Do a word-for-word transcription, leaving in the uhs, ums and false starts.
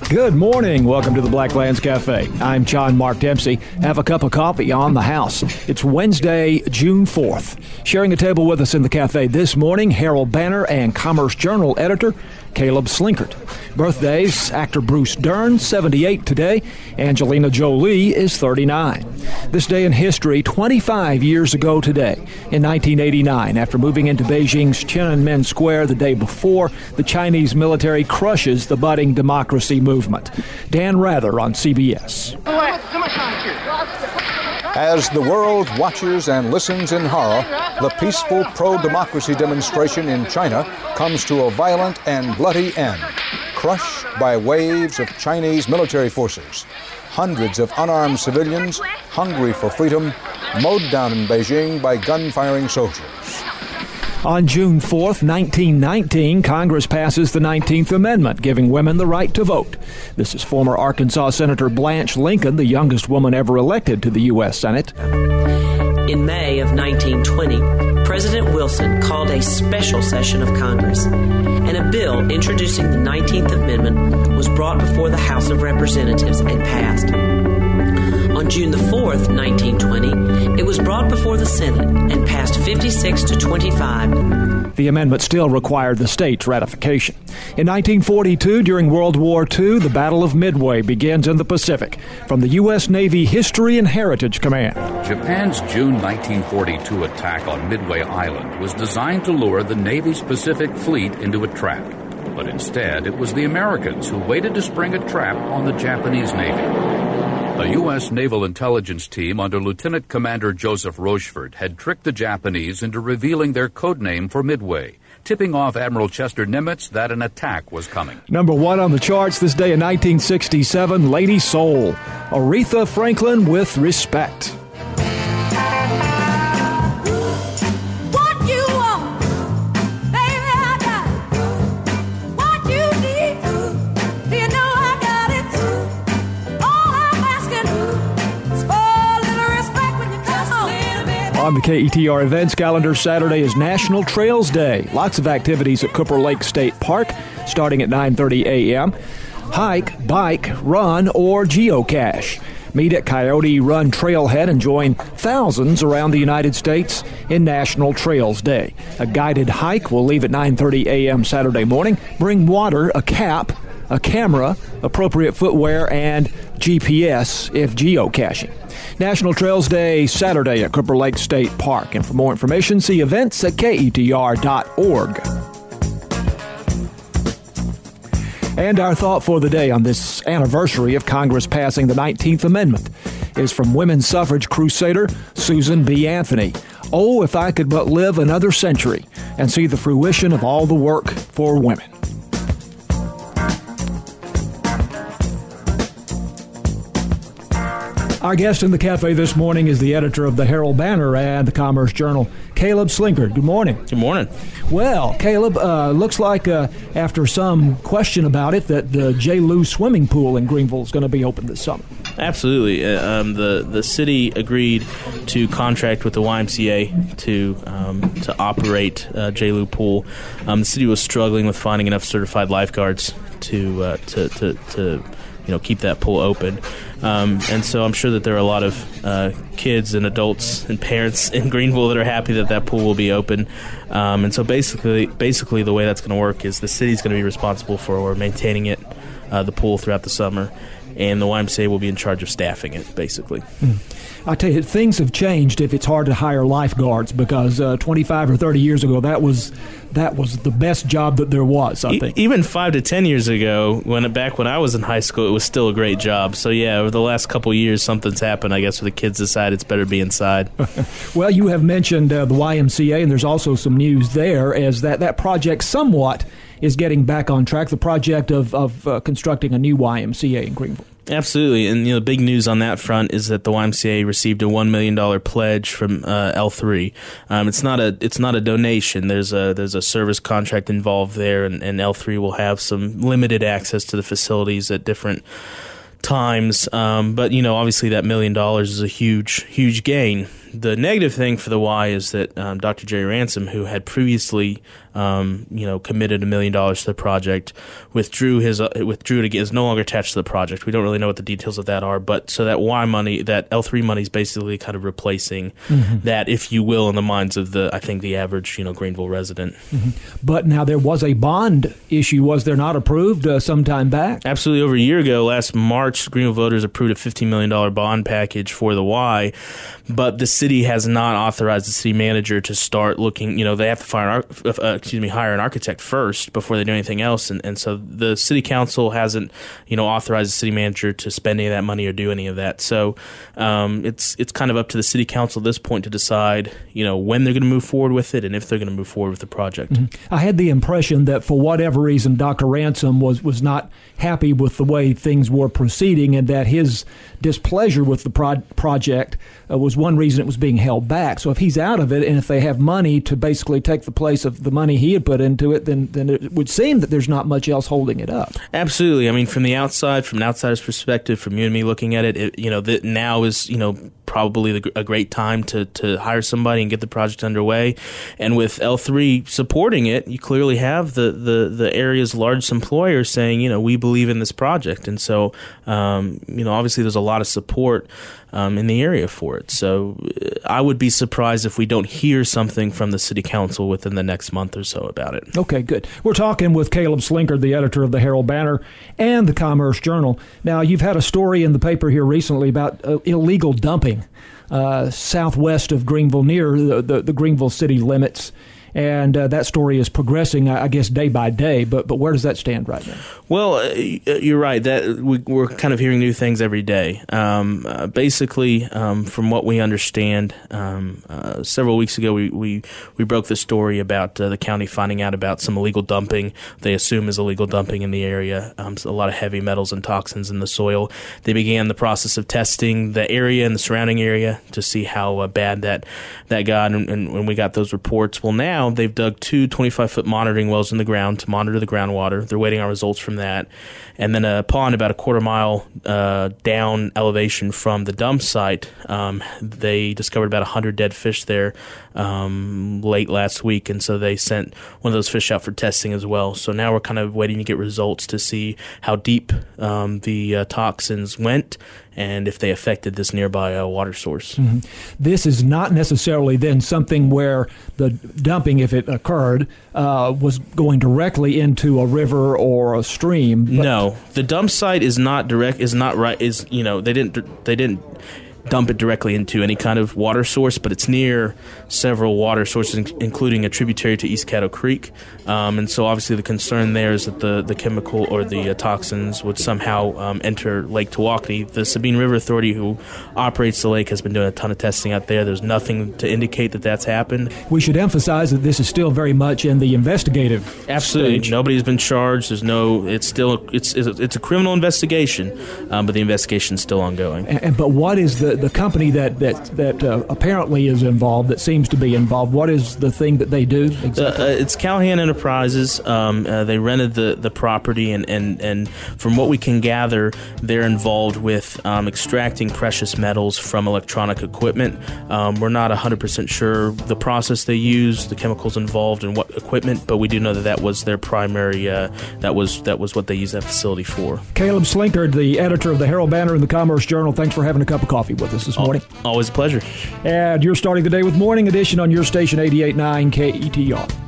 Good morning. Welcome to the Blacklands Cafe. I'm John Mark Dempsey. Have a cup of coffee on the house. It's Wednesday, June fourth. Sharing a table with us in the cafe this morning, Herald Banner and Commerce Journal editor Caleb Slinkert. Birthdays, actor Bruce Dern, seventy-eight today. Angelina Jolie is thirty-nine. This day in history, twenty-five years ago today, in nineteen eighty-nine, after moving into Beijing's Tiananmen Square the day before, the Chinese military crushes the budding democracy movement. Dan Rather on C B S. As the world watches and listens in horror, the peaceful pro-democracy demonstration in China comes to a violent and bloody end, crushed by waves of Chinese military forces. Hundreds of unarmed civilians, hungry for freedom, mowed down in Beijing by gun-firing soldiers. On June fourth, nineteen nineteen, Congress passes the nineteenth Amendment, giving women the right to vote. This is former Arkansas Senator Blanche Lincoln, the youngest woman ever elected to the U S Senate. In May of nineteen twenty, President Wilson called a special session of Congress, and a bill introducing the nineteenth Amendment was brought before the House of Representatives and passed. On June the fourth, nineteen twenty, it was brought before the Senate and passed fifty-six to twenty-five. The amendment still required the state's ratification. In nineteen forty-two, during World War Two, the Battle of Midway begins in the Pacific. From the U S Navy History and Heritage Command. Japan's June nineteen forty-two attack on Midway Island was designed to lure the Navy's Pacific Fleet into a trap. But instead, it was the Americans who waited to spring a trap on the Japanese Navy. A U S naval intelligence team under Lieutenant Commander Joseph Rochefort had tricked the Japanese into revealing their code name for Midway, tipping off Admiral Chester Nimitz that an attack was coming. Number one on the charts this day in nineteen sixty-seven, Lady Soul, Aretha Franklin with Respect. On the K E T R events calendar, Saturday is National Trails Day. Lots of activities at Cooper Lake State Park, starting at nine thirty a.m. Hike, bike, run, or geocache. Meet at Coyote Run Trailhead and join thousands around the United States in National Trails Day. A guided hike will leave at nine thirty a.m. Saturday morning. Bring water, a cap, a camera, appropriate footwear, and G P S if geocaching. National Trails Day, Saturday at Cooper Lake State Park. And for more information, see events at K E T R dot org. And our thought for the day on this anniversary of Congress passing the nineteenth Amendment is from women's suffrage crusader Susan B. Anthony. Oh, if I could but live another century and see the fruition of all the work for women. Our guest in the cafe this morning is the editor of the Herald Banner and the Commerce Journal, Caleb Slinkert. Good morning. Good morning. Well, Caleb, uh, looks like uh, after some question about it that the J. Lew swimming pool in Greenville is going to be open this summer. Absolutely. Uh, um, the the city agreed to contract with the Y M C A to um, to operate uh, J. Lew pool. Um, the city was struggling with finding enough certified lifeguards to uh, to, to to you know keep that pool open. Um, and so I'm sure that there are a lot of uh, kids and adults and parents in Greenville that are happy that that pool will be open. Um, and so basically, basically the way that's going to work is the city's going to be responsible for maintaining it, uh, the pool throughout the summer, and the Y M C A will be in charge of staffing it, basically. Mm. I tell you, things have changed if it's hard to hire lifeguards because uh, twenty-five or thirty years ago, that was that was the best job that there was, I e- think. Even five to ten years ago, when back when I was in high school, it was still a great job. So, yeah, over the last couple of years, something's happened, I guess, where the kids decide it's better to be inside. Well, you have mentioned uh, the Y M C A, and there's also some news there as that, that project somewhat is getting back on track, the project of, of uh, constructing a new Y M C A in Greenville. Absolutely, and you know, the big news on that front is that the Y M C A received a one million dollars pledge from uh, L three. Um, it's not a it's not a donation. There's a there's a service contract involved there, and, and L three will have some limited access to the facilities at different times. Um, but you know, obviously, that million dollars is a huge huge gain. the negative thing for the Y is that um, Doctor Jerry Ransom, who had previously um, you know committed a million dollars to the project, withdrew his uh, withdrew it again. Is no longer attached to the project. We don't really know what the details of that are, but so that Y money, that L three money, is basically kind of replacing mm-hmm. that, if you will, in the minds of the I think the average you know Greenville resident. Mm-hmm. But now there was a bond issue, was there not, approved uh, some time back? Absolutely. Over a year ago, last March, Greenville voters approved a fifteen million dollars bond package for the Y, but the city has not authorized the city manager to start looking. You know, they have to fire an, uh, excuse me, hire an architect first before they do anything else, and, and so the city council hasn't, you know, authorized the city manager to spend any of that money or do any of that. So um, it's it's kind of up to the city council at this point to decide, you know, when they're going to move forward with it and if they're going to move forward with the project. Mm-hmm. I had the impression that for whatever reason, Doctor Ransom was, was not happy with the way things were proceeding, and that his displeasure with the pro- project uh, was one reason it was being held back. So if he's out of it, and if they have money to basically take the place of the money he had put into it, then then it would seem that there's not much else holding it up. Absolutely. I mean, from the outside, from an outsider's perspective, from you and me looking at it, it you know, that now is, you know, probably the, a great time to, to hire somebody and get the project underway. And with L three supporting it, you clearly have the, the, the area's largest employer saying, you know, we believe in this project. And so, um, you know, obviously there's a lot of support um, in the area for it. So I would be surprised if we don't hear something from the city council within the next month or so about it. Okay, good. We're talking with Caleb Slinkard, the editor of the Herald Banner and the Commerce Journal. Now, you've had a story in the paper here recently about uh, illegal dumping uh, southwest of Greenville, near the, the, the Greenville city limits. And uh, that story is progressing, I guess, day by day. But but where does that stand right now? Well, uh, you're right. That we, we're kind of hearing new things every day. Um, uh, basically, um, from what we understand, um, uh, several weeks ago we, we, we broke the story about uh, the county finding out about some illegal dumping. They assume is illegal dumping in the area. Um, so a lot of heavy metals and toxins in the soil. They began the process of testing the area and the surrounding area to see how uh, bad that that got. And, and when we got those reports, well, now they've dug two twenty-five foot monitoring wells in the ground to monitor the groundwater. They're waiting on results from that. And then a pond about a quarter mile uh, down elevation from the dump site, um, they discovered about one hundred dead fish there um, late last week. And so they sent one of those fish out for testing as well. So now we're kind of waiting to get results to see how deep um, the uh, toxins went and if they affected this nearby uh, water source. Mm-hmm. This is not necessarily then something where the dumping, if it occurred, uh, was going directly into a river or a stream. No, the dump site is not direct. Is not right. Is you know they didn't they didn't dump it directly into any kind of water source, but it's near several water sources, including a tributary to East Caddo Creek. Um, and so obviously the concern there is that the, the chemical or the uh, toxins would somehow um, enter Lake Tawakoni. The Sabine River Authority, who operates the lake, has been doing a ton of testing out there. There's nothing to indicate that that's happened. We should emphasize that this is still very much in the investigative Absolutely. stage. Nobody's been charged. There's no, it's still, it's it's a criminal investigation, um, but the investigation's still ongoing. And, and, but what is the, the company that, that, that uh, apparently is involved, that seems to be involved, what is the thing that they do exactly? Uh, uh, it's Callahan Enterprises. Um, uh, they rented the, the property, and, and, and from what we can gather, they're involved with um, extracting precious metals from electronic equipment. Um, we're not one hundred percent sure the process they use, the chemicals involved, and what equipment, but we do know that that was their primary, uh, that was that was what they used that facility for. Caleb Slinkard, the editor of the Herald Banner and the Commerce Journal, thanks for having a cup of coffee with us this morning. Always a pleasure. And you're starting the day with Morning Edition on your station eighty-eight point nine K E T R.